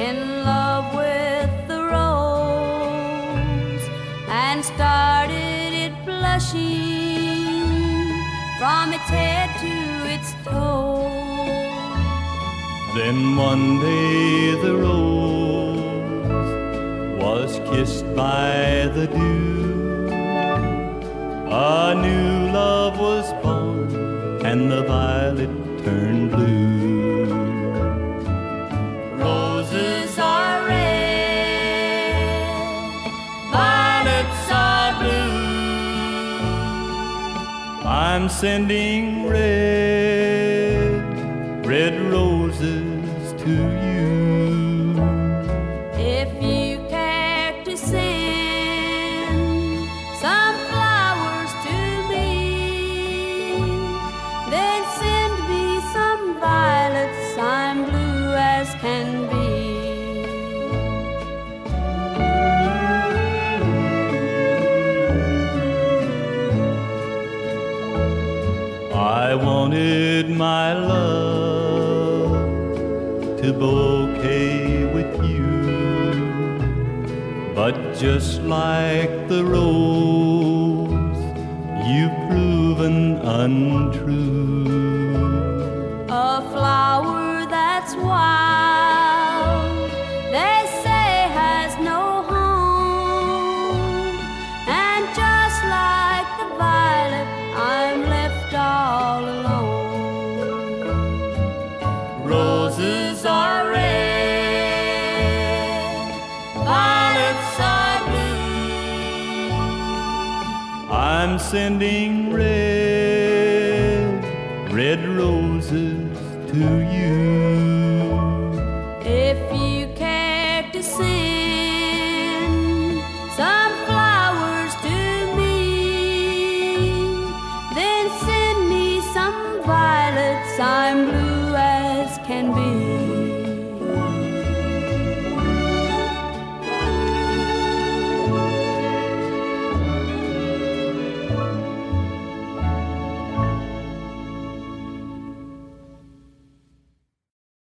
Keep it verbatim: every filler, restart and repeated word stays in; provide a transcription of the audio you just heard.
in love with the rose and started it blushing from its head to its toe. Then one day the rose was kissed by the dew. A new love was born and the violet turned blue. Roses are red, violets are blue. I'm sending red, red roses to you. If you care to send some flowers to me, then send me some violets. I'm blue as can be. I wanted my love to bouquet with you, but just like the rose, you've proven untrue. A flower that's wild, they say has no home, and just like the violet, I'm left all alone. Roses are red, violets are blue. I'm sending red, red roses to you. If you care to sing